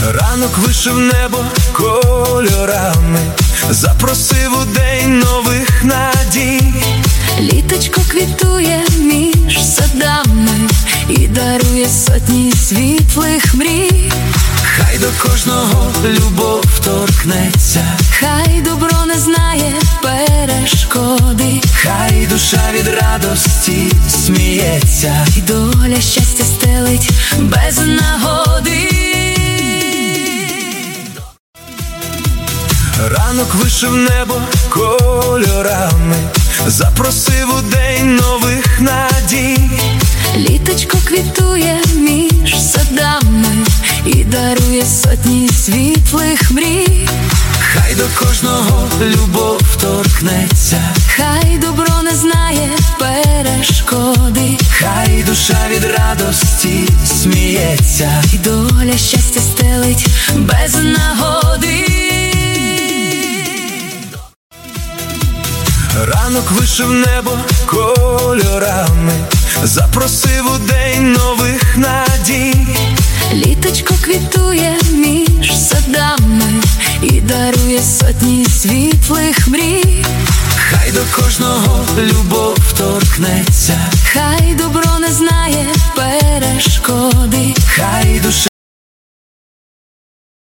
Ранок вишив небо кольорами, запросив у день нових надій. Літочко квітує між садами і дарує сотні світлих мрій. Хай до кожного любов торкнеться, хай добро не знає перешкоди, хай душа від радості сміється, і доля щастя стелить без нагоди. Ранок вишив небо кольорами, запросив у день нових надій. Літочко квітує між садами і дарує сотні світлих мрій. Хай до кожного любов торкнеться, хай добро не знає перешкоди, хай душа від радості сміється, і доля щастя стелить без нагоди. Ранок вишив небо кольорами, запросив у день нових надій. Літочко квітує між садами і дарує сотні світлих мрій. Хай до кожного любов торкнеться, хай добро не знає перешкоди, хай душа